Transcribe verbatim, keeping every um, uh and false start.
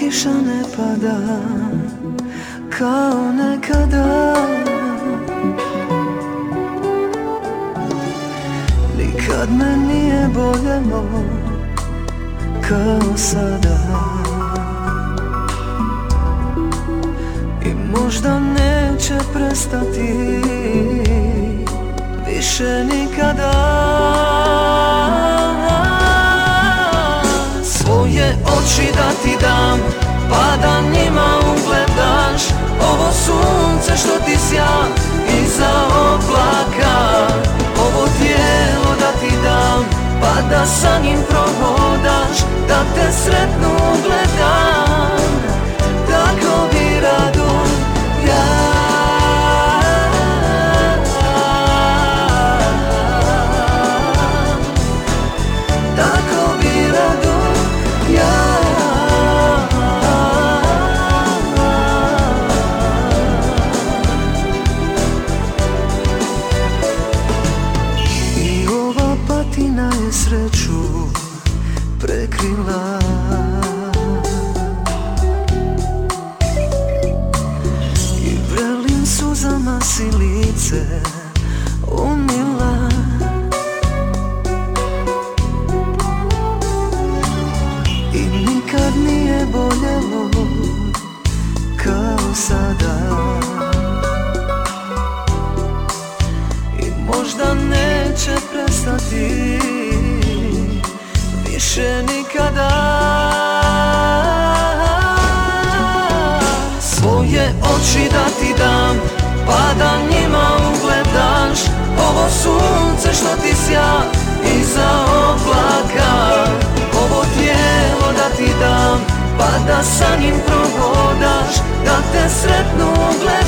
kiša ne pada kao nekada. Nikad me nije boljelo kao sada. I možda neće prestati više nikada. Svoje oči da ti dam, pa da njima ugledaš ovo sunce što ti sja iza oblaka. Ovo tijelo da ti dam, pa da sa njim prohodaš, da te sretnu gledam. Tako bi rado ja. Tako bi rado ja. I ova patina je sreću prekrila. I vrelim suzama si lice umila. I nikad nije boljelo kao sada. I možda neće prestati više nikada. Svoje oči da ti dam, pa da njima ugledaš ovo sunce što ti sja iza oblaka. Ovo tijelo da ti dam, pa da sa njim prohodaš, da te sretnu gledam.